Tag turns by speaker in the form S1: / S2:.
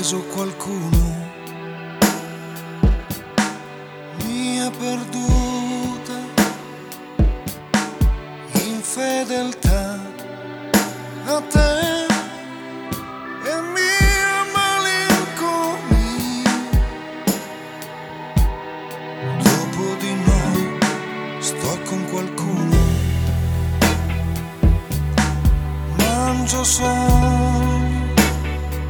S1: ucciso qualcuno, mia perduta infedeltà a te e mia malinconia. Dopo di noi sto con qualcuno, mangio solo